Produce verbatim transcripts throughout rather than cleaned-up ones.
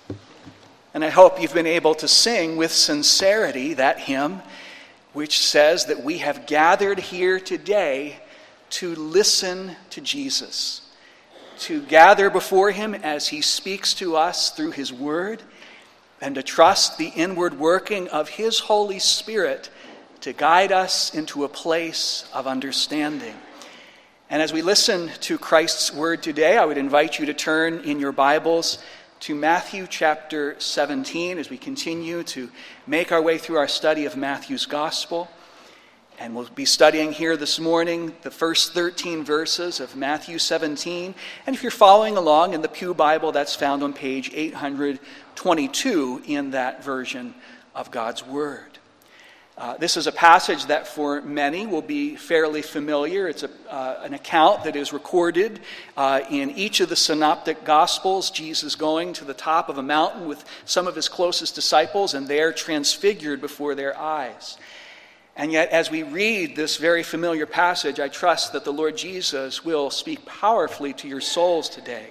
And I hope you've been able to sing with sincerity that hymn which says that we have gathered here today to listen to Jesus, to gather before him as he speaks to us through his word, and to trust the inward working of his Holy Spirit to guide us into a place of understanding. And as we listen to Christ's word today, I would invite you to turn in your Bibles to Matthew chapter seventeen as we continue to make our way through our study of Matthew's gospel. And we'll be studying here this morning the first thirteen verses of Matthew seventeen. And if you're following along in the Pew Bible, that's found on page eight hundred twenty-two in that version of God's Word. Uh, this is a passage that for many will be fairly familiar. It's a, uh, an account that is recorded uh, in each of the synoptic gospels, Jesus going to the top of a mountain with some of his closest disciples, and they're transfigured before their eyes. And yet, as we read this very familiar passage, I trust that the Lord Jesus will speak powerfully to your souls today.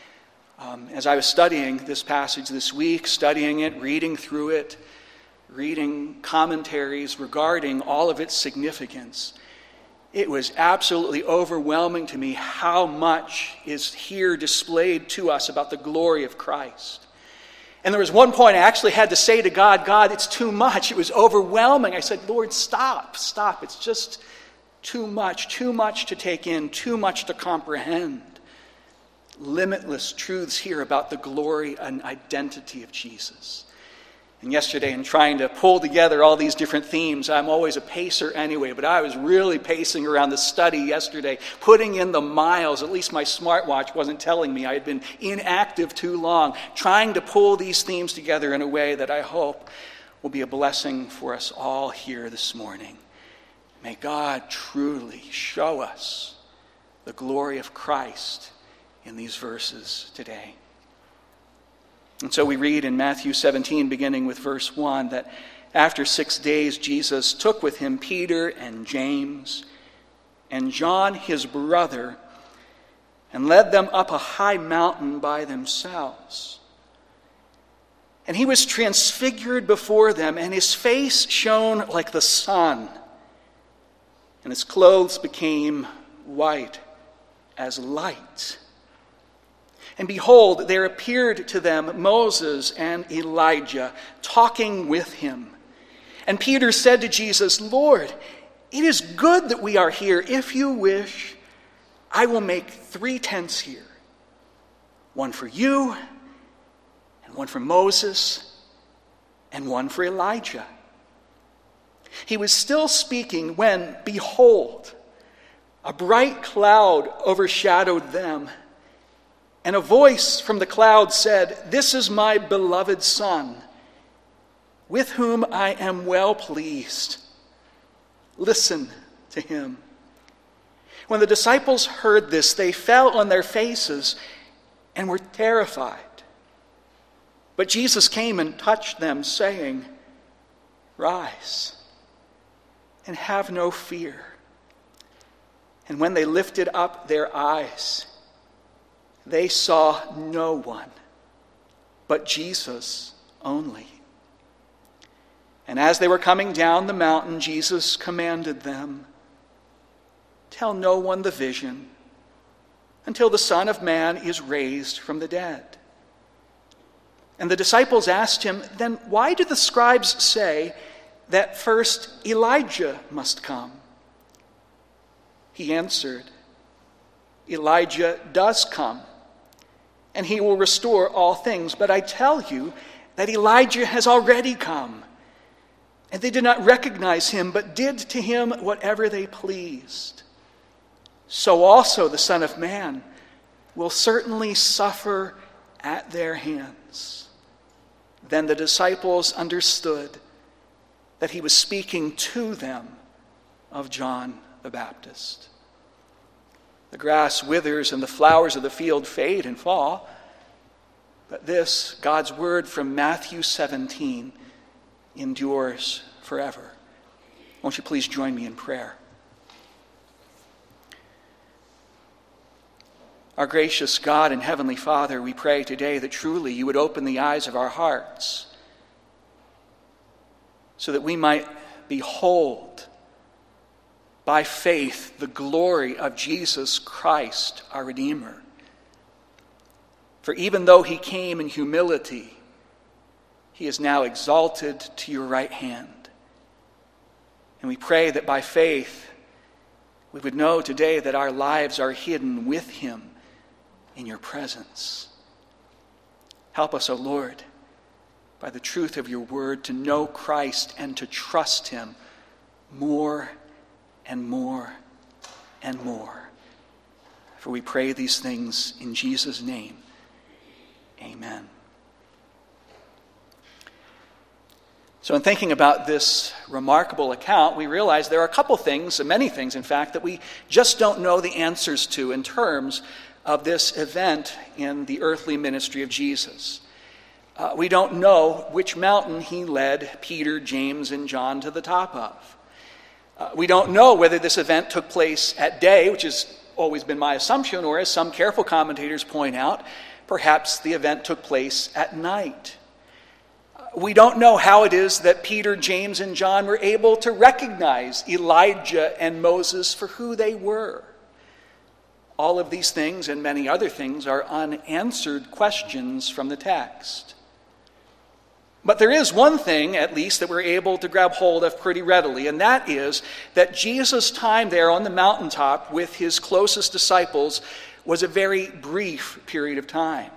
Um, as I was studying this passage this week, studying it, reading through it, reading commentaries regarding all of its significance, it was absolutely overwhelming to me how much is here displayed to us about the glory of Christ. And there was one point I actually had to say to God, God, it's too much. It was overwhelming. I said, Lord, stop, stop. It's just too much, too much to take in, too much to comprehend. Limitless truths here about the glory and identity of Jesus. And yesterday, in trying to pull together all these different themes, I'm always a pacer anyway, but I was really pacing around the study yesterday, putting in the miles. At least my smartwatch wasn't telling me I had been inactive too long, trying to pull these themes together in a way that I hope will be a blessing for us all here this morning. May God truly show us the glory of Christ in these verses today. And so we read in Matthew seventeen, beginning with verse one, that after six days Jesus took with him Peter and James and John his brother and led them up a high mountain by themselves. And he was transfigured before them, and his face shone like the sun, and his clothes became white as light. And behold, there appeared to them Moses and Elijah talking with him. And Peter said to Jesus, Lord, it is good that we are here. If you wish, I will make three tents here. One for you, and one for Moses, and one for Elijah. He was still speaking when, behold, a bright cloud overshadowed them. And a voice from the cloud said, This is my beloved Son, with whom I am well pleased. Listen to him. When the disciples heard this, they fell on their faces and were terrified. But Jesus came and touched them, saying, Rise and have no fear. And when they lifted up their eyes, they saw no one but Jesus only. And as they were coming down the mountain, Jesus commanded them, Tell no one the vision until the Son of Man is raised from the dead. And the disciples asked him, Then why do the scribes say that first Elijah must come? He answered, Elijah does come, and he will restore all things. But I tell you that Elijah has already come, and they did not recognize him, but did to him whatever they pleased. So also the Son of Man will certainly suffer at their hands. Then the disciples understood that he was speaking to them of John the Baptist. The grass withers and the flowers of the field fade and fall. But this, God's word from Matthew seventeen, endures forever. Won't you please join me in prayer? Our gracious God and Heavenly Father, we pray today that truly you would open the eyes of our hearts so that we might behold by faith the glory of Jesus Christ, our Redeemer. For even though he came in humility, he is now exalted to your right hand. And we pray that by faith we would know today that our lives are hidden with him in your presence. Help us, O Lord, by the truth of your word, to know Christ and to trust him more and more and more. For we pray these things in Jesus' name. Amen. So in thinking about this remarkable account, we realize there are a couple things, many things in fact, that we just don't know the answers to in terms of this event in the earthly ministry of Jesus. Uh, we don't know which mountain he led Peter, James, and John to the top of. Uh, we don't know whether this event took place at day, which has always been my assumption, or as some careful commentators point out, perhaps the event took place at night. We don't know how it is that Peter, James, and John were able to recognize Elijah and Moses for who they were. All of these things and many other things are unanswered questions from the text. But there is one thing, at least, that we're able to grab hold of pretty readily, and that is that Jesus' time there on the mountaintop with his closest disciples was a very brief period of time.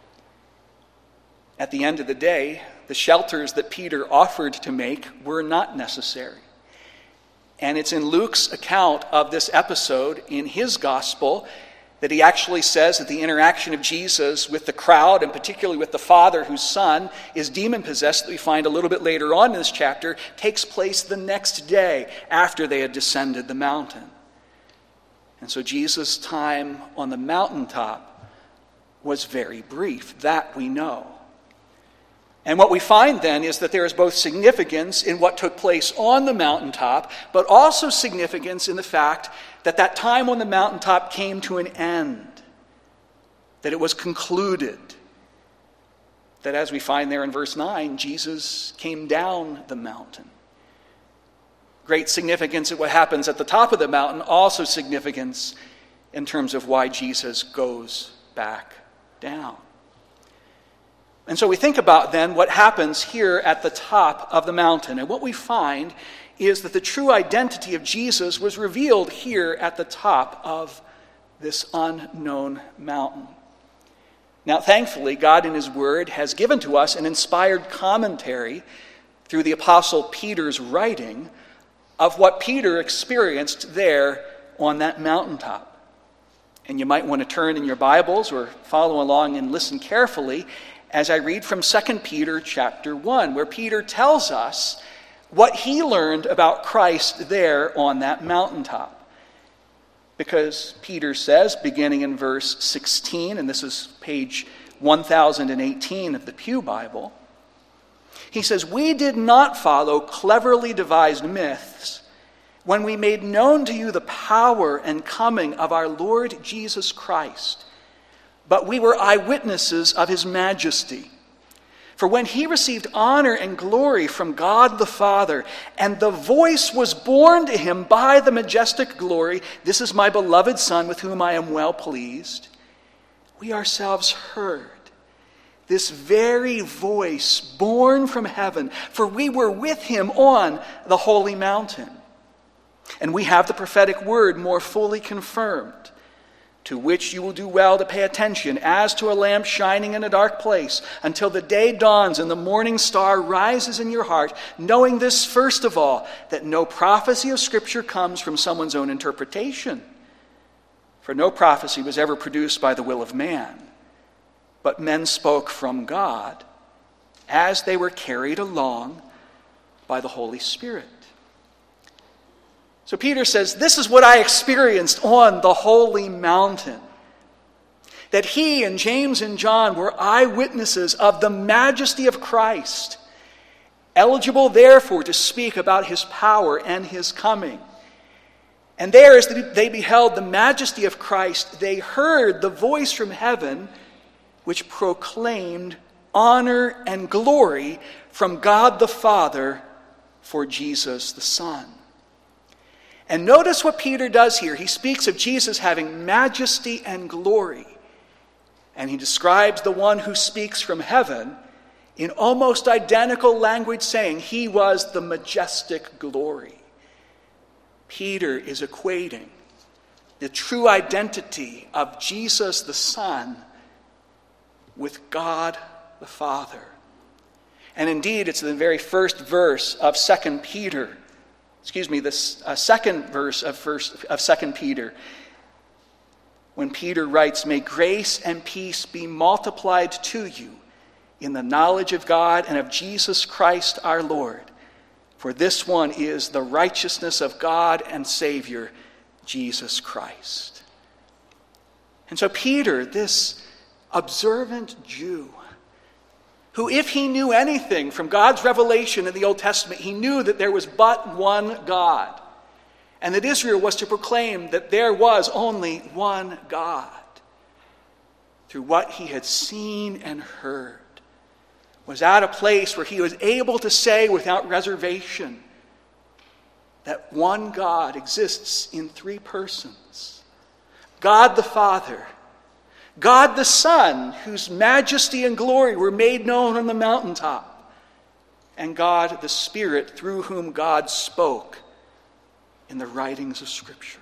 At the end of the day, the shelters that Peter offered to make were not necessary. And it's in Luke's account of this episode in his gospel that he actually says that the interaction of Jesus with the crowd, and particularly with the father whose son is demon-possessed, that we find a little bit later on in this chapter, takes place the next day after they had descended the mountain. And so Jesus' time on the mountaintop was very brief. That we know. And what we find then is that there is both significance in what took place on the mountaintop, but also significance in the fact that that time on the mountaintop came to an end, that it was concluded, that as we find there in verse nine, Jesus came down the mountain. Great significance in what happens at the top of the mountain, also significance in terms of why Jesus goes back down. And so we think about then what happens here at the top of the mountain. And what we find is that the true identity of Jesus was revealed here at the top of this unknown mountain. Now, thankfully, God in his word has given to us an inspired commentary through the Apostle Peter's writing of what Peter experienced there on that mountaintop. And you might want to turn in your Bibles or follow along and listen carefully as I read from Second Peter chapter one, where Peter tells us what he learned about Christ there on that mountaintop. Because Peter says, beginning in verse sixteen, and this is page one thousand eighteen of the Pew Bible, he says, "We did not follow cleverly devised myths when we made known to you the power and coming of our Lord Jesus Christ, but we were eyewitnesses of his majesty. For when he received honor and glory from God the Father, and the voice was borne to him by the majestic glory, 'This is my beloved Son with whom I am well pleased,' we ourselves heard this very voice borne from heaven, for we were with him on the holy mountain. And we have the prophetic word more fully confirmed, to which you will do well to pay attention, as to a lamp shining in a dark place, until the day dawns and the morning star rises in your heart, knowing this first of all, that no prophecy of Scripture comes from someone's own interpretation. For no prophecy was ever produced by the will of man, but men spoke from God as they were carried along by the Holy Spirit." So Peter says, this is what I experienced on the holy mountain. That he and James and John were eyewitnesses of the majesty of Christ, eligible therefore to speak about his power and his coming. And there, as they beheld the majesty of Christ, they heard the voice from heaven which proclaimed honor and glory from God the Father for Jesus the Son. And notice what Peter does here. He speaks of Jesus having majesty and glory. And he describes the one who speaks from heaven in almost identical language, saying he was the majestic glory. Peter is equating the true identity of Jesus the Son with God the Father. And indeed, it's the very first verse of Second Peter. Excuse me, the uh, second verse of, first, of Second Peter. When Peter writes, "May grace and peace be multiplied to you in the knowledge of God and of Jesus Christ our Lord. For this one is the righteousness of God and Savior, Jesus Christ." And so Peter, this observant Jew, who, if he knew anything from God's revelation in the Old Testament, he knew that there was but one God, and that Israel was to proclaim that there was only one God. Through what he had seen and heard, was at a place where he was able to say without reservation that one God exists in three persons. God the Father, God the Son, whose majesty and glory were made known on the mountaintop, and God the Spirit, through whom God spoke in the writings of Scripture.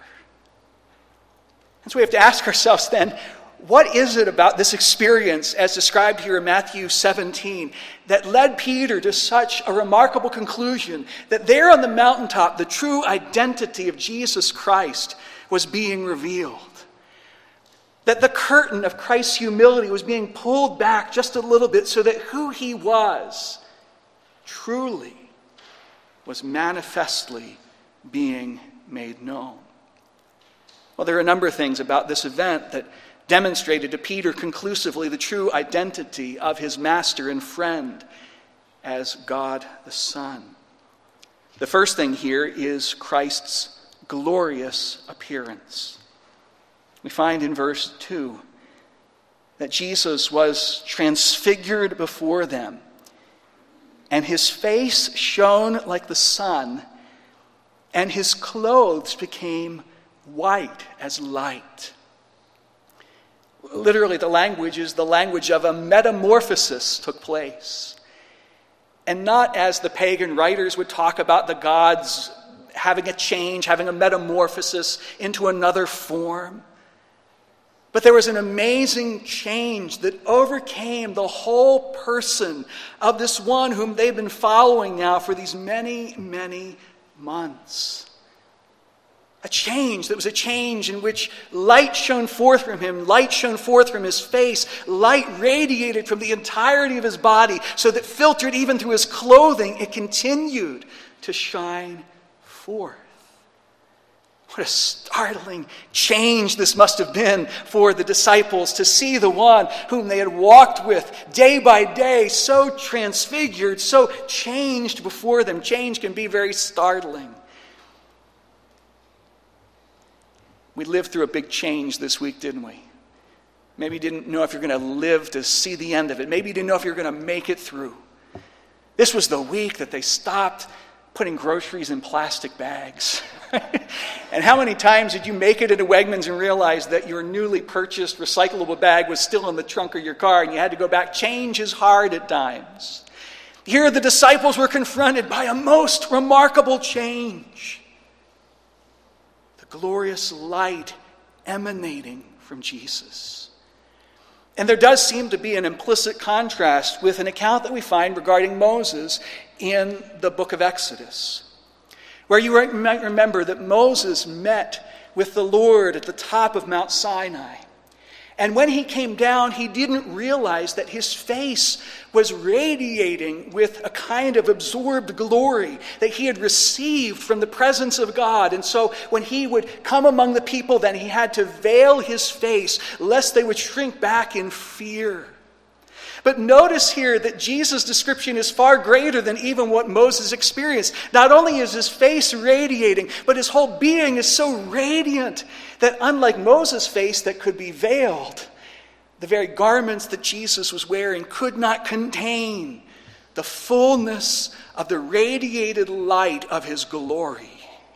And so we have to ask ourselves then, what is it about this experience, as described here in Matthew seventeen, that led Peter to such a remarkable conclusion that there on the mountaintop, the true identity of Jesus Christ was being revealed? That the curtain of Christ's humility was being pulled back just a little bit so that who he was truly was manifestly being made known. Well, there are a number of things about this event that demonstrated to Peter conclusively the true identity of his master and friend as God the Son. The first thing here is Christ's glorious appearance. We find in verse two that Jesus was transfigured before them, and his face shone like the sun, and his clothes became white as light. Literally, the language is the language of a metamorphosis took place. And not as the pagan writers would talk about the gods having a change, having a metamorphosis into another form. But there was an amazing change that overcame the whole person of this one whom they've been following now for these many, many months. A change that was a change in which light shone forth from him, light shone forth from his face, light radiated from the entirety of his body, so that filtered even through his clothing, it continued to shine forth. What a startling change this must have been for the disciples to see the one whom they had walked with day by day, so transfigured, so changed before them. Change can be very startling. We lived through a big change this week, didn't we? Maybe you didn't know if you're going to live to see the end of it. Maybe you didn't know if you're going to make it through. This was the week that they stopped putting groceries in plastic bags. And how many times did you make it into Wegmans and realize that your newly purchased recyclable bag was still in the trunk of your car and you had to go back? Change is hard at times. Here the disciples were confronted by a most remarkable change. Glorious light emanating from Jesus. And there does seem to be an implicit contrast with an account that we find regarding Moses in the book of Exodus, where you might remember that Moses met with the Lord at the top of Mount Sinai. And when he came down, he didn't realize that his face was radiating with a kind of absorbed glory that he had received from the presence of God. And so when he would come among the people, then he had to veil his face lest they would shrink back in fear. But notice here that Jesus' description is far greater than even what Moses experienced. Not only is his face radiating, but his whole being is so radiant that unlike Moses' face that could be veiled, the very garments that Jesus was wearing could not contain the fullness of the radiated light of his glory.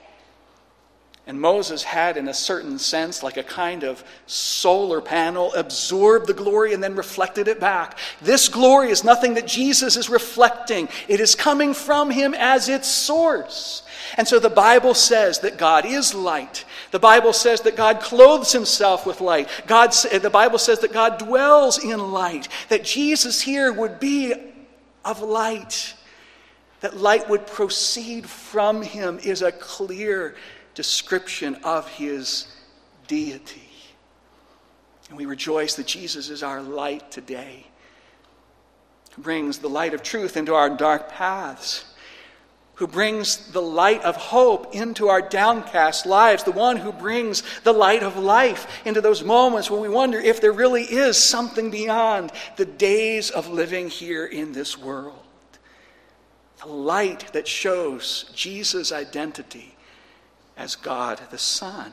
And Moses had, in a certain sense, like a kind of solar panel, absorbed the glory and then reflected it back. This glory is nothing that Jesus is reflecting. It is coming from him as its source. And so the Bible says that God is light. The Bible says that God clothes himself with light. God, the Bible says that God dwells in light. That Jesus here would be of light. That light would proceed from him is a clear description of his deity. And we rejoice that Jesus is our light today, who brings the light of truth into our dark paths, who brings the light of hope into our downcast lives, the one who brings the light of life into those moments when we wonder if there really is something beyond the days of living here in this world. The light that shows Jesus' identity as God the Son.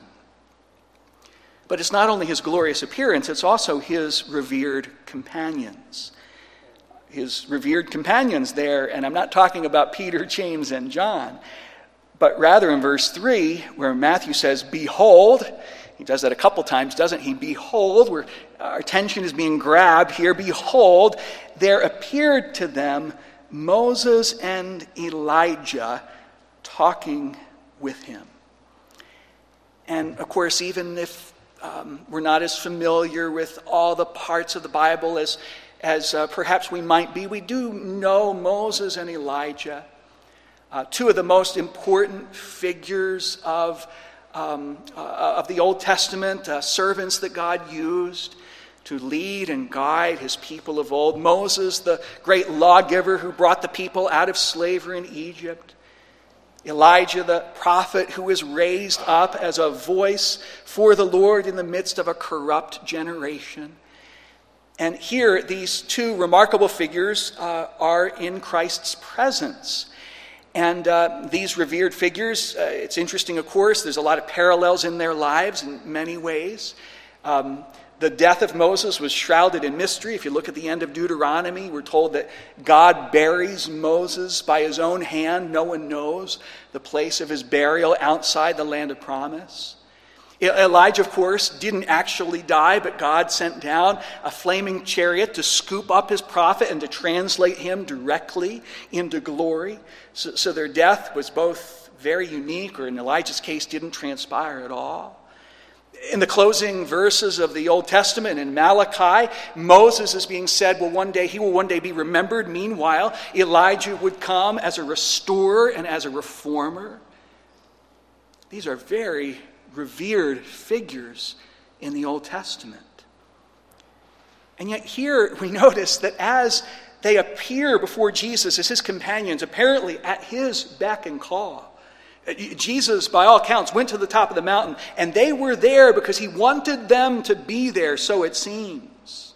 But it's not only his glorious appearance, it's also his revered companions. His revered companions there, and I'm not talking about Peter, James, and John, but rather in verse three, where Matthew says, behold, he does that a couple times, doesn't he? Behold, where our attention is being grabbed here, behold, there appeared to them Moses and Elijah talking with him. And of course, even if um, we're not as familiar with all the parts of the Bible as, as uh, perhaps we might be, we do know Moses and Elijah, uh, two of the most important figures of, um, uh, of the Old Testament, uh, servants that God used to lead and guide his people of old. Moses, the great lawgiver who brought the people out of slavery in Egypt. Elijah, the prophet who is raised up as a voice for the Lord in the midst of a corrupt generation. And here, these two remarkable figures uh, are in Christ's presence. And uh, these revered figures, uh, it's interesting, of course, there's a lot of parallels in their lives in many ways. Um, The death of Moses was shrouded in mystery. If you look at the end of Deuteronomy, we're told that God buries Moses by his own hand. No one knows the place of his burial outside the land of promise. Elijah, of course, didn't actually die, but God sent down a flaming chariot to scoop up his prophet and to translate him directly into glory. So, so their death was both very unique, or in Elijah's case, didn't transpire at all. In the closing verses of the Old Testament, in Malachi, Moses is being said, well, one day he will one day be remembered. Meanwhile, Elijah would come as a restorer and as a reformer. These are very revered figures in the Old Testament. And yet here we notice that as they appear before Jesus as his companions, apparently at his beck and call, Jesus, by all accounts, went to the top of the mountain, and they were there because he wanted them to be there, so it seems.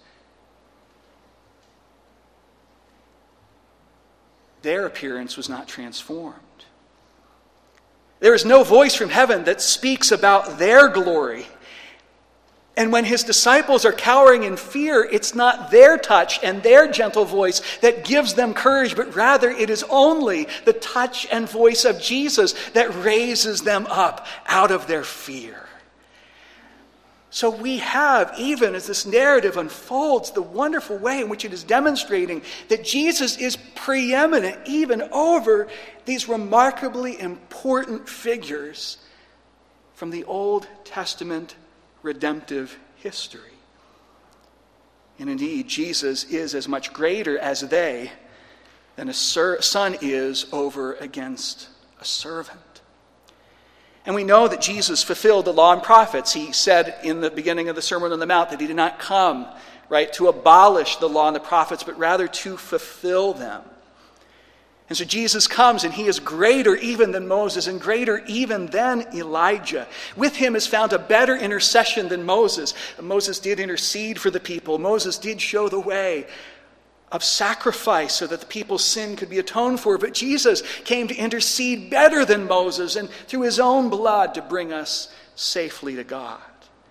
Their appearance was not transformed. There is no voice from heaven that speaks about their glory. And when his disciples are cowering in fear, it's not their touch and their gentle voice that gives them courage, but rather it is only the touch and voice of Jesus that raises them up out of their fear. So we have, even as this narrative unfolds, the wonderful way in which it is demonstrating that Jesus is preeminent even over these remarkably important figures from the Old Testament redemptive history. And indeed, Jesus is as much greater as they than a son is over against a servant. And we know that Jesus fulfilled the law and prophets. He said in the beginning of the Sermon on the Mount that he did not come, right, to abolish the law and the prophets, but rather to fulfill them. And so Jesus comes, and he is greater even than Moses and greater even than Elijah. With him is found a better intercession than Moses. Moses did intercede for the people. Moses did show the way. of sacrifice so that the people's sin could be atoned for. But Jesus came to intercede better than Moses and through his own blood to bring us safely to God.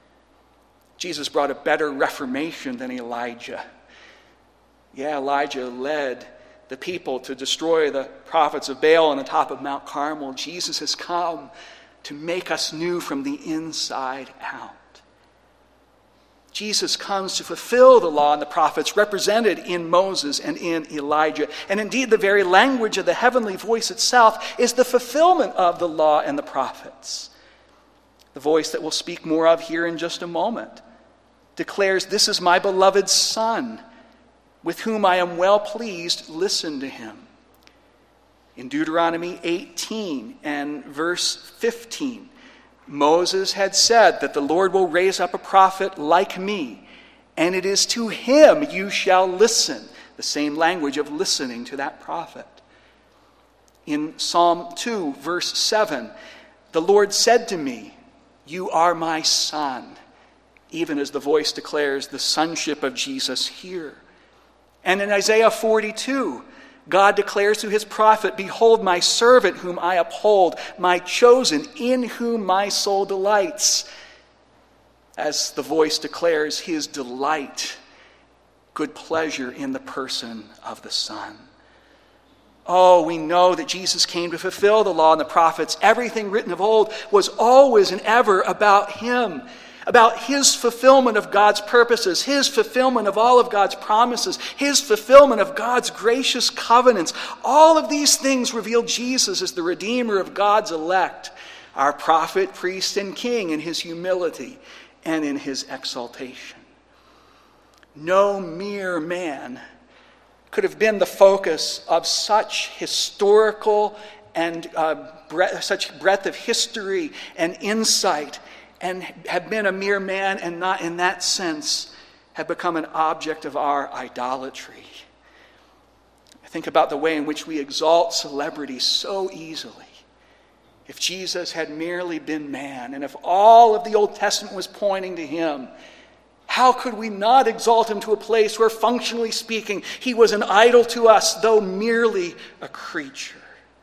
Jesus brought a better reformation than Elijah. Yeah, Elijah led the people to destroy the prophets of Baal on the top of Mount Carmel. Jesus has come to make us new from the inside out. Jesus comes to fulfill the law and the prophets represented in Moses and in Elijah. And indeed, the very language of the heavenly voice itself is the fulfillment of the law and the prophets. The voice that we'll speak more of here in just a moment declares, "This is my beloved Son, with whom I am well pleased. Listen to him." In Deuteronomy eighteen and verse fifteen, Moses had said that the Lord will raise up a prophet like me, and it is to him you shall listen. The same language of listening to that prophet. In Psalm two, verse seven, the Lord said to me, "You are my son," even as the voice declares the sonship of Jesus here. And in Isaiah forty-two, God declares to his prophet, "Behold my servant whom I uphold, my chosen, in whom my soul delights." As the voice declares his delight, good pleasure in the person of the Son. Oh, we know that Jesus came to fulfill the law and the prophets. Everything written of old was always and ever about him. About his fulfillment of God's purposes, his fulfillment of all of God's promises, his fulfillment of God's gracious covenants. All of these things reveal Jesus as the Redeemer of God's elect, our prophet, priest, and king in his humility and in his exaltation. No mere man could have been the focus of such historical and uh, bre- such breadth of history and insight, and have been a mere man and not in that sense have become an object of our idolatry. I think about the way in which we exalt celebrity so easily. If Jesus had merely been man, and if all of the Old Testament was pointing to him, how could we not exalt him to a place where, functionally speaking, he was an idol to us, though merely a creature?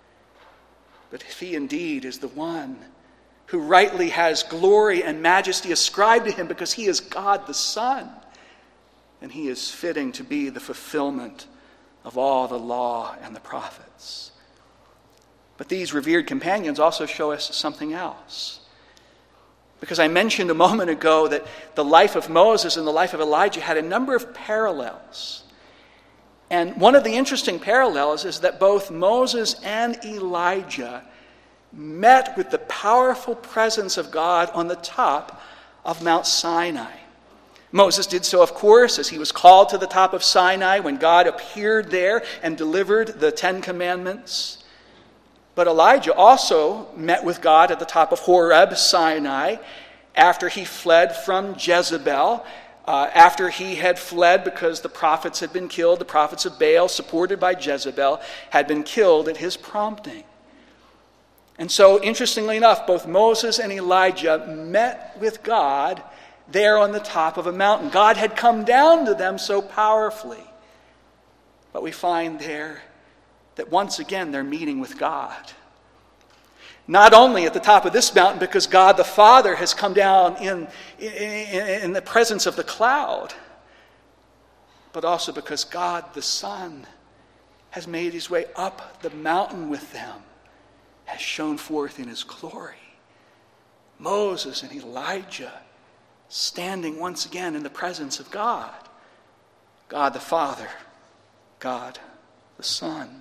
But if he indeed is the one who rightly has glory and majesty ascribed to him because he is God the Son, and he is fitting to be the fulfillment of all the law and the prophets. But these revered companions also show us something else. Because I mentioned a moment ago that the life of Moses and the life of Elijah had a number of parallels. And one of the interesting parallels is that both Moses and Elijah met with the powerful presence of God on the top of Mount Sinai. Moses did so, of course, as he was called to the top of Sinai when God appeared there and delivered the Ten Commandments. But Elijah also met with God at the top of Horeb, Sinai, after he fled from Jezebel, uh, after he had fled because the prophets had been killed, the prophets of Baal, supported by Jezebel, had been killed at his prompting. And so, interestingly enough, both Moses and Elijah met with God there on the top of a mountain. God had come down to them so powerfully. But we find there that once again they're meeting with God. Not only at the top of this mountain because God the Father has come down in, in, in the presence of the cloud, but also because God the Son has made his way up the mountain with them, has shone forth in his glory. Moses and Elijah standing once again in the presence of God. God the Father, God the Son.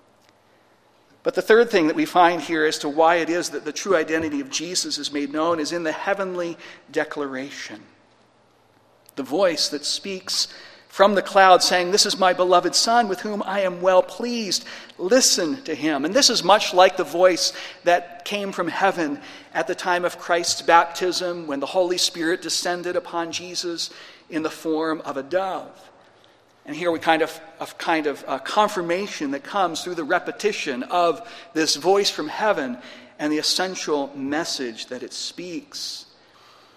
But the third thing that we find here as to why it is that the true identity of Jesus is made known is in the heavenly declaration. The voice that speaks from the cloud saying, "This is my beloved Son with whom I am well pleased. Listen to him." And this is much like the voice that came from heaven at the time of Christ's baptism when the Holy Spirit descended upon Jesus in the form of a dove. And here we kind of a kind of a confirmation that comes through the repetition of this voice from heaven and the essential message that it speaks.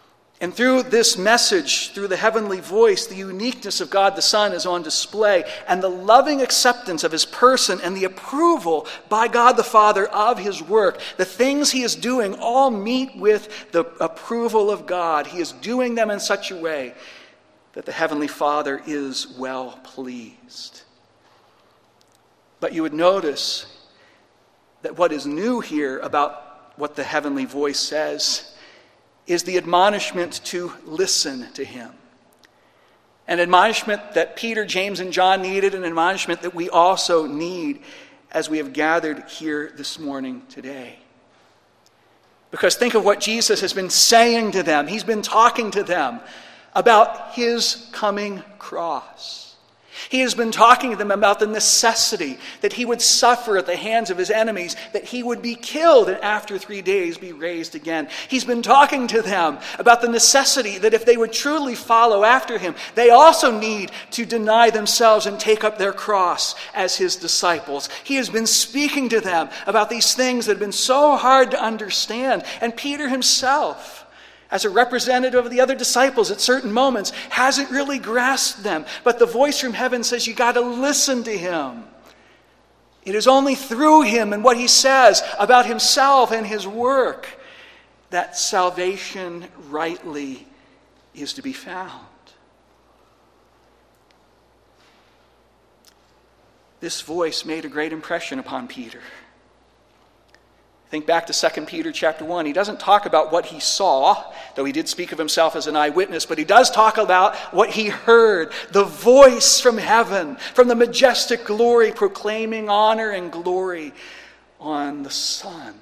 And through this message, through the heavenly voice, the uniqueness of God the Son is on display, and the loving acceptance of his person and the approval by God the Father of his work. The things he is doing all meet with the approval of God. He is doing them in such a way that the Heavenly Father is well pleased. But you would notice that what is new here about what the heavenly voice says is the admonishment to listen to him. An admonishment that Peter, James, and John needed, an admonishment that we also need as we have gathered here this morning today. Because think of what Jesus has been saying to them. He's been talking to them about his coming cross. He has been talking to them about the necessity that he would suffer at the hands of his enemies, that he would be killed and after three days be raised again. He's been talking to them about the necessity that if they would truly follow after him, they also need to deny themselves and take up their cross as his disciples. He has been speaking to them about these things that have been so hard to understand. And Peter himself, as a representative of the other disciples at certain moments, hasn't really grasped them. But the voice from heaven says you got to listen to him. It is only through him and what he says about himself and his work that salvation rightly is to be found. This voice made a great impression upon Peter. Think back to Second Peter chapter one. He doesn't talk about what he saw, though he did speak of himself as an eyewitness, but he does talk about what he heard, the voice from heaven, from the majestic glory, proclaiming honor and glory on the Son.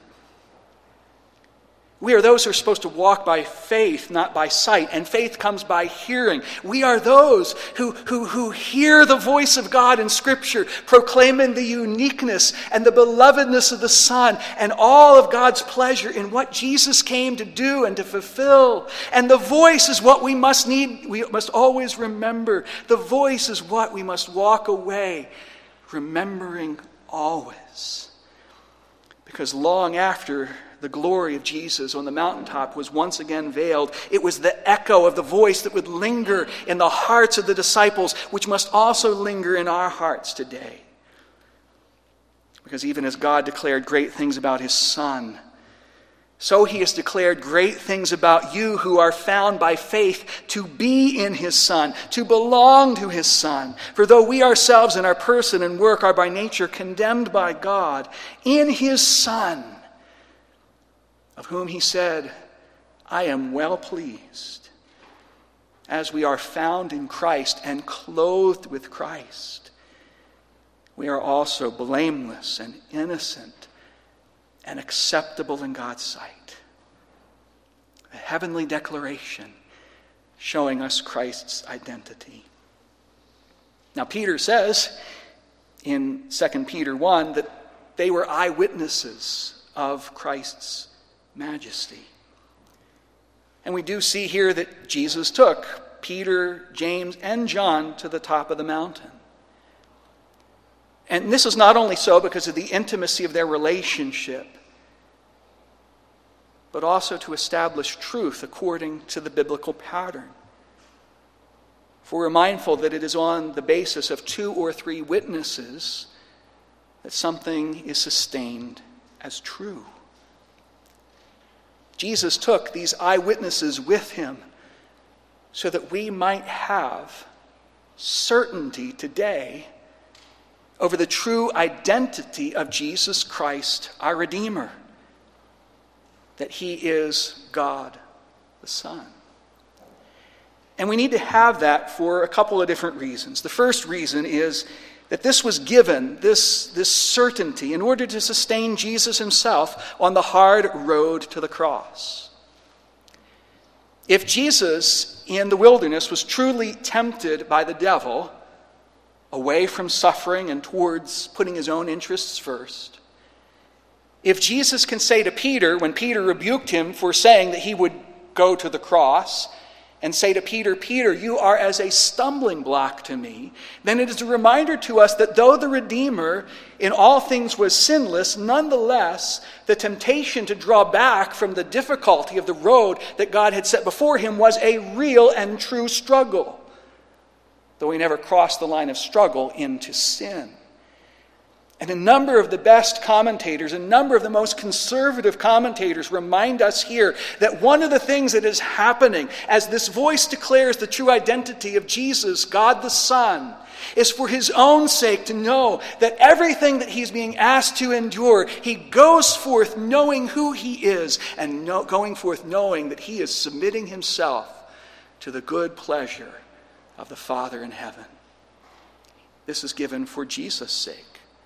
We are those who are supposed to walk by faith, not by sight, and faith comes by hearing. We are those who, who, who hear the voice of God in Scripture, proclaiming the uniqueness and the belovedness of the Son and all of God's pleasure in what Jesus came to do and to fulfill. And the voice is what we must need, we must always remember. The voice is what we must walk away, remembering always. Because long after the glory of Jesus on the mountaintop was once again veiled, it was the echo of the voice that would linger in the hearts of the disciples, which must also linger in our hearts today. Because even as God declared great things about his Son, so he has declared great things about you who are found by faith to be in his Son, to belong to his Son. For though we ourselves in our person and work are by nature condemned by God, in his Son, of whom he said, I am well pleased, as we are found in Christ and clothed with Christ, we are also blameless and innocent and acceptable in God's sight. A heavenly declaration showing us Christ's identity. Now, Peter says in Second Peter one that they were eyewitnesses of Christ's majesty. And we do see here that Jesus took Peter, James, and John to the top of the mountain. And this is not only so because of the intimacy of their relationship, but also to establish truth according to the biblical pattern. For we're mindful that it is on the basis of two or three witnesses that something is sustained as true. Jesus took these eyewitnesses with him so that we might have certainty today over the true identity of Jesus Christ, our Redeemer, that he is God the Son. And we need to have that for a couple of different reasons. The first reason is that this was given, this, this certainty, in order to sustain Jesus himself on the hard road to the cross. If Jesus in the wilderness was truly tempted by the devil away from suffering and towards putting his own interests first, if Jesus can say to Peter, when Peter rebuked him for saying that he would go to the cross, and say to Peter, Peter, you are as a stumbling block to me, then it is a reminder to us that though the Redeemer in all things was sinless, nonetheless, the temptation to draw back from the difficulty of the road that God had set before him was a real and true struggle, though he never crossed the line of struggle into sin. And a number of the best commentators, a number of the most conservative commentators remind us here that one of the things that is happening as this voice declares the true identity of Jesus, God the Son, is for his own sake to know that everything that he's being asked to endure, he goes forth knowing who he is and know, going forth knowing that he is submitting himself to the good pleasure of the Father in heaven. This is given for Jesus' sake.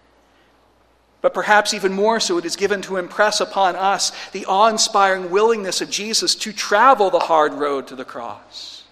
But perhaps even more so, it is given to impress upon us the awe-inspiring willingness of Jesus to travel the hard road to the cross.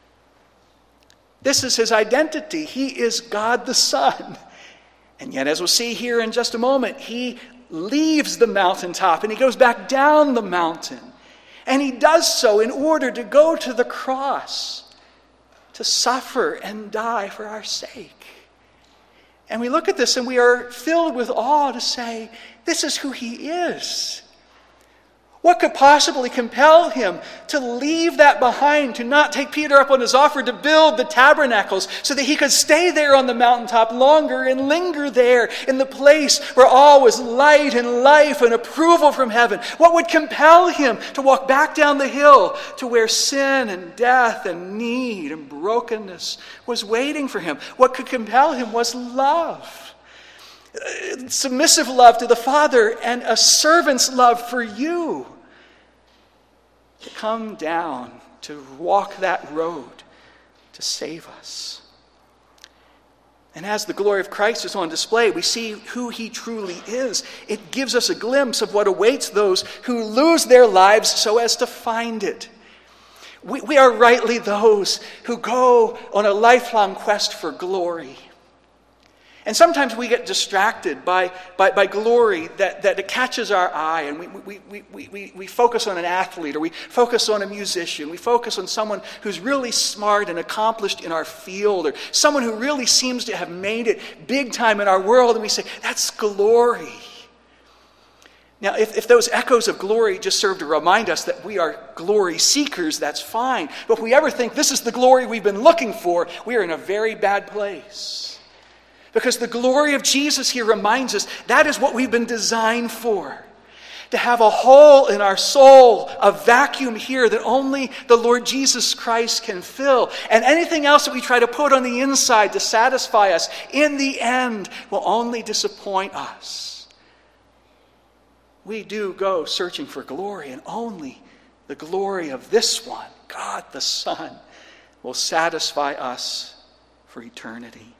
This is his identity. He is God the Son. And yet, as we'll see here in just a moment, he leaves the mountaintop and he goes back down the mountain. And he does so in order to go to the cross, to suffer and die for our sake. And we look at this and we are filled with awe to say, this is who he is. What could possibly compel him to leave that behind, to not take Peter up on his offer to build the tabernacles so that he could stay there on the mountaintop longer and linger there in the place where all was light and life and approval from heaven? What would compel him to walk back down the hill to where sin and death and need and brokenness was waiting for him? What could compel him was love. Submissive love to the Father and a servant's love for you. To come down, to walk that road, to save us. And as the glory of Christ is on display, we see who he truly is. It gives us a glimpse of what awaits those who lose their lives so as to find it. We, we are rightly those who go on a lifelong quest for glory. And sometimes we get distracted by, by, by glory that, that catches our eye, and we, we, we, we, we, we focus on an athlete, or we focus on a musician, we focus on someone who's really smart and accomplished in our field, or someone who really seems to have made it big time in our world, and we say, that's glory. Now, if, if those echoes of glory just serve to remind us that we are glory seekers, that's fine. But if we ever think this is the glory we've been looking for, we are in a very bad place. Because the glory of Jesus here reminds us that is what we've been designed for. To have a hole in our soul, a vacuum here that only the Lord Jesus Christ can fill. And anything else that we try to put on the inside to satisfy us, in the end, will only disappoint us. We do go searching for glory, and only the glory of this one, God the Son, will satisfy us for eternity.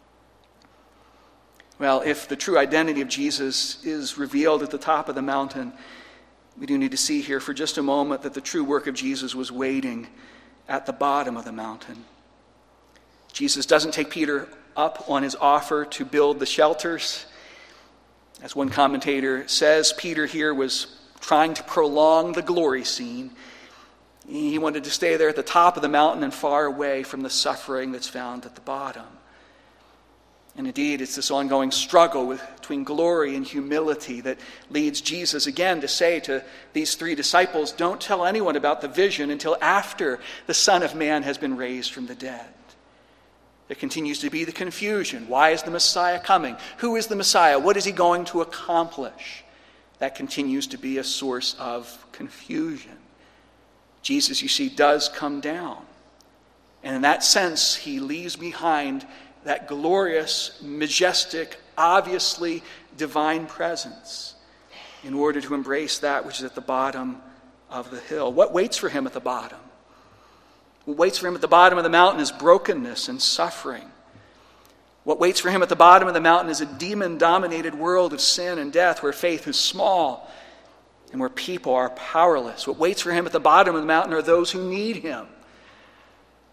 Well, if the true identity of Jesus is revealed at the top of the mountain, we do need to see here for just a moment that the true work of Jesus was waiting at the bottom of the mountain. Jesus doesn't take Peter up on his offer to build the shelters. As one commentator says, Peter here was trying to prolong the glory scene. He wanted to stay there at the top of the mountain and far away from the suffering that's found at the bottom. And indeed, it's this ongoing struggle with, between glory and humility that leads Jesus again to say to these three disciples, don't tell anyone about the vision until after the Son of Man has been raised from the dead. There continues to be the confusion. Why is the Messiah coming? Who is the Messiah? What is he going to accomplish? That continues to be a source of confusion. Jesus, you see, does come down. And in that sense, he leaves behind that glorious, majestic, obviously divine presence in order to embrace that which is at the bottom of the hill. What waits for him at the bottom? What waits for him at the bottom of the mountain is brokenness and suffering. What waits for him at the bottom of the mountain is a demon-dominated world of sin and death where faith is small and where people are powerless. What waits for him at the bottom of the mountain are those who need him.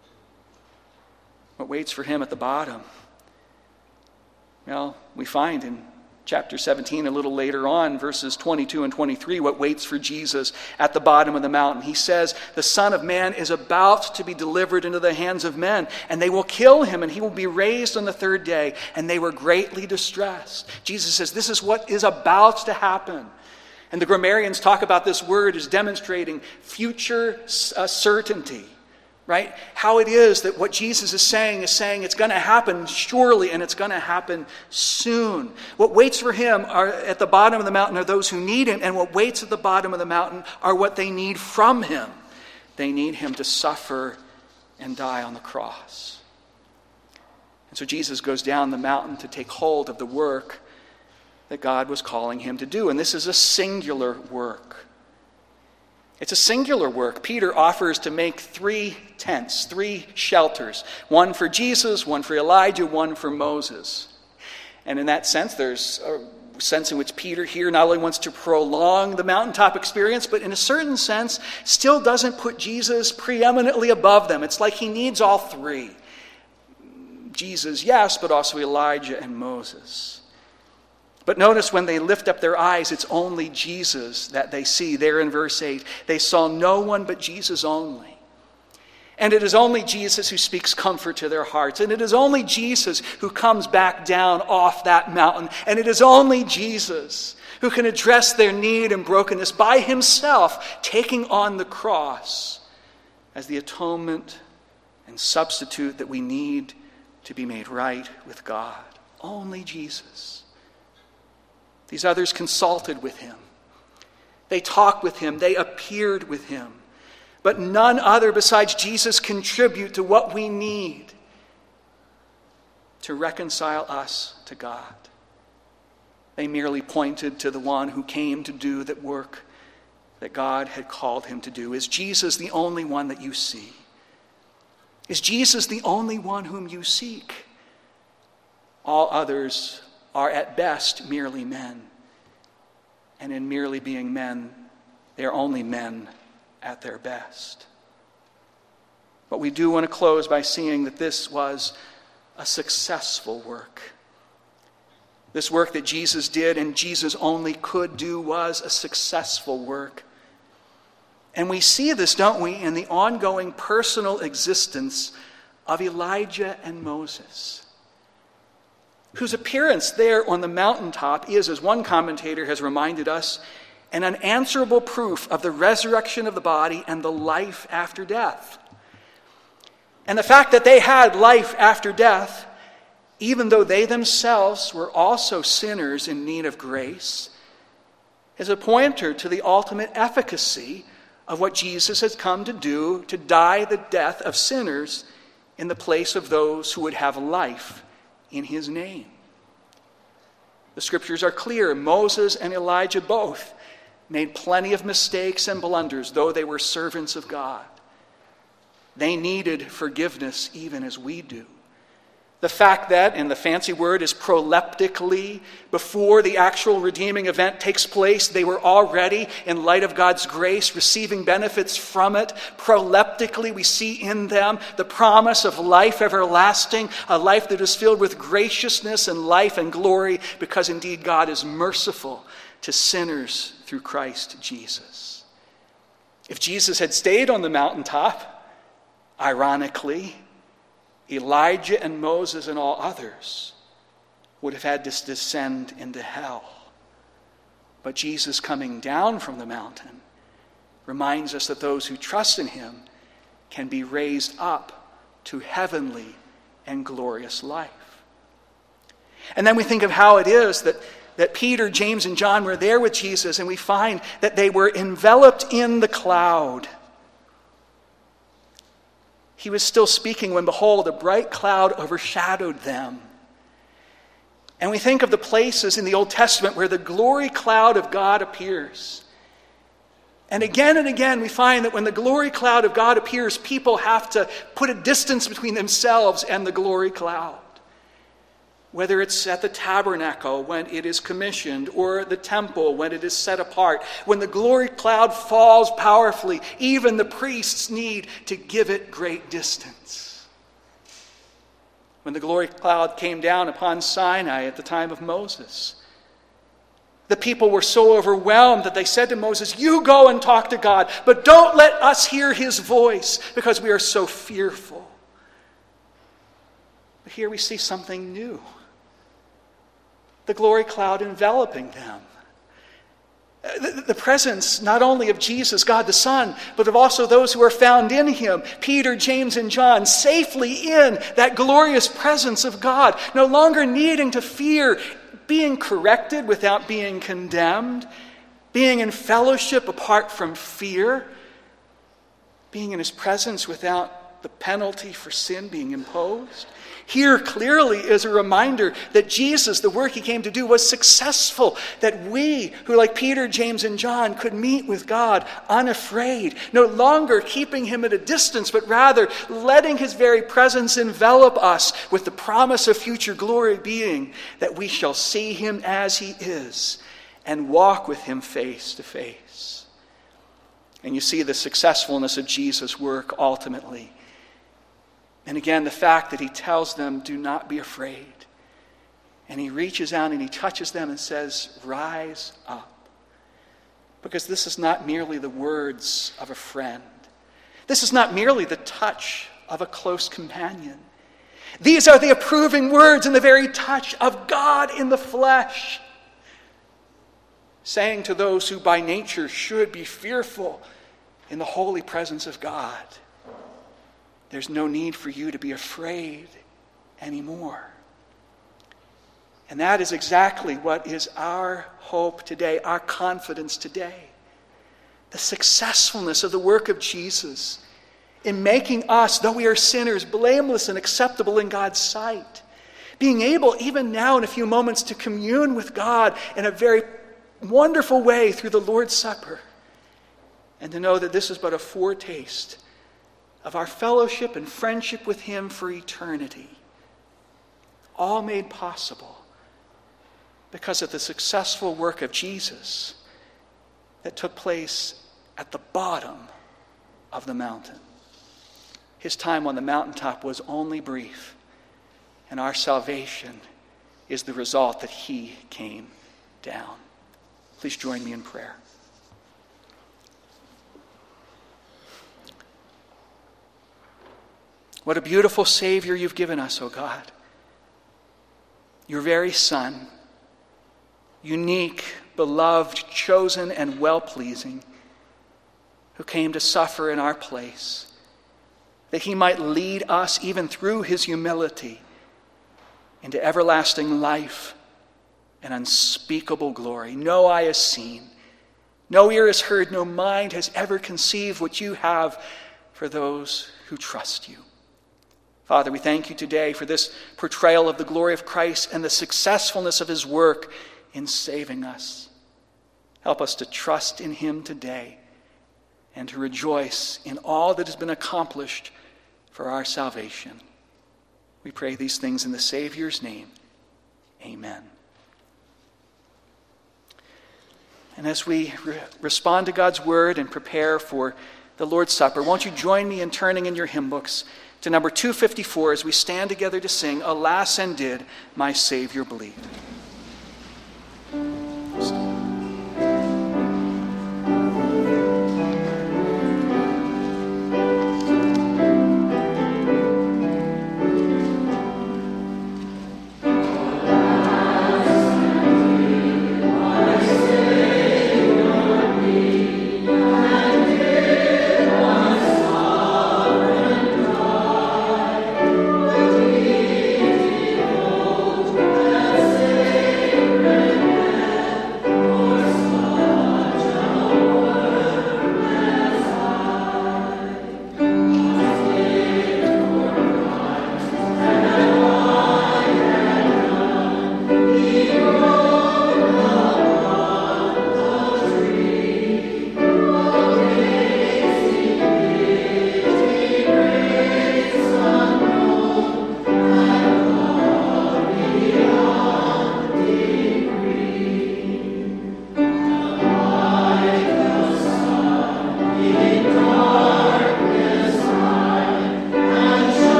What waits for him at the bottom? Well, we find in Chapter seventeen, a little later on, verses twenty-two and twenty-three, what waits for Jesus at the bottom of the mountain. He says, the Son of Man is about to be delivered into the hands of men, and they will kill him, and he will be raised on the third day. And they were greatly distressed. Jesus says, this is what is about to happen. And the grammarians talk about this word as demonstrating future uh, certainty. Right? How it is that what Jesus is saying is saying it's going to happen surely, and it's going to happen soon. What waits for him are at the bottom of the mountain are those who need him, and what waits at the bottom of the mountain are what they need from him. They need him to suffer and die on the cross. And so Jesus goes down the mountain to take hold of the work that God was calling him to do. And this is a singular work. It's a singular work. Peter offers to make three tents, three shelters. One for Jesus, one for Elijah, one for Moses. And in that sense, there's a sense in which Peter here not only wants to prolong the mountaintop experience, but in a certain sense, still doesn't put Jesus preeminently above them. It's like he needs all three. Jesus, yes, but also Elijah and Moses. But notice when they lift up their eyes, it's only Jesus that they see. There in verse eight, they saw no one but Jesus only. And it is only Jesus who speaks comfort to their hearts. And it is only Jesus who comes back down off that mountain. And it is only Jesus who can address their need and brokenness by himself, taking on the cross as the atonement and substitute that we need to be made right with God. Only Jesus. These others consulted with him. They talked with him. They appeared with him. But none other besides Jesus contribute to what we need to reconcile us to God. They merely pointed to the one who came to do that work that God had called him to do. Is Jesus the only one that you see? Is Jesus the only one whom you seek? All others are at best merely men. And in merely being men, they are only men at their best. But we do want to close by seeing that this was a successful work. This work that Jesus did and Jesus only could do was a successful work. And we see this, don't we, in the ongoing personal existence of Elijah and Moses, whose appearance there on the mountaintop is, as one commentator has reminded us, an unanswerable proof of the resurrection of the body and the life after death. And the fact that they had life after death, even though they themselves were also sinners in need of grace, is a pointer to the ultimate efficacy of what Jesus has come to do, to die the death of sinners in the place of those who would have life in his name. The scriptures are clear. Moses and Elijah both made plenty of mistakes and blunders, though they were servants of God. They needed forgiveness even as we do. The fact that, and the fancy word is proleptically, before the actual redeeming event takes place, they were already, in light of God's grace, receiving benefits from it. Proleptically, we see in them the promise of life everlasting, a life that is filled with graciousness and life and glory, because indeed God is merciful to sinners through Christ Jesus. If Jesus had stayed on the mountaintop, ironically, Elijah and Moses and all others would have had to descend into hell. But Jesus coming down from the mountain reminds us that those who trust in him can be raised up to heavenly and glorious life. And then we think of how it is that, that Peter, James, and John were there with Jesus, and we find that they were enveloped in the cloud. He was still speaking when, behold, a bright cloud overshadowed them. And we think of the places in the Old Testament where the glory cloud of God appears. And again and again we find that when the glory cloud of God appears, people have to put a distance between themselves and the glory cloud. Whether it's at the tabernacle when it is commissioned, or the temple when it is set apart. When the glory cloud falls powerfully, even the priests need to give it great distance. When the glory cloud came down upon Sinai at the time of Moses, The people were so overwhelmed that they said to Moses, "You go and talk to God, but don't let us hear his voice because we are so fearful." But here we see something new. The glory cloud enveloping them. The, the presence not only of Jesus, God the Son, but of also those who are found in him, Peter, James, and John, safely in that glorious presence of God, no longer needing to fear being corrected without being condemned, being in fellowship apart from fear, being in his presence without the penalty for sin being imposed. Here clearly is a reminder that Jesus, the work he came to do, was successful. That we, who like Peter, James, and John, could meet with God unafraid, no longer keeping him at a distance, but rather letting his very presence envelop us with the promise of future glory, being that we shall see him as he is and walk with him face to face. And you see the successfulness of Jesus' work ultimately. And again, the fact that he tells them, "Do not be afraid." And he reaches out and he touches them and says, "Rise up." Because this is not merely the words of a friend. This is not merely the touch of a close companion. These are the approving words and the very touch of God in the flesh, saying to those who by nature should be fearful in the holy presence of God, there's no need for you to be afraid anymore. And that is exactly what is our hope today, our confidence today. The successfulness of the work of Jesus in making us, though we are sinners, blameless and acceptable in God's sight. Being able, even now in a few moments, to commune with God in a very wonderful way through the Lord's Supper. And to know that this is but a foretaste of our fellowship and friendship with him for eternity. All made possible because of the successful work of Jesus that took place at the bottom of the mountain. His time on the mountaintop was only brief, and our salvation is the result that he came down. Please join me in prayer. What a beautiful Savior you've given us, O God. Your very Son, unique, beloved, chosen, and well-pleasing, who came to suffer in our place, that he might lead us, even through his humility, into everlasting life and unspeakable glory. No eye has seen, no ear has heard, no mind has ever conceived what you have for those who trust you. Father, we thank you today for this portrayal of the glory of Christ and the successfulness of his work in saving us. Help us to trust in him today and to rejoice in all that has been accomplished for our salvation. We pray these things in the Savior's name. Amen. And as we re- respond to God's word and prepare for the Lord's Supper, won't you join me in turning in your hymn books to number two fifty-four as we stand together to sing, "Alas, and did my Savior bleed." Thank you.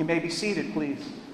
may be seated, please.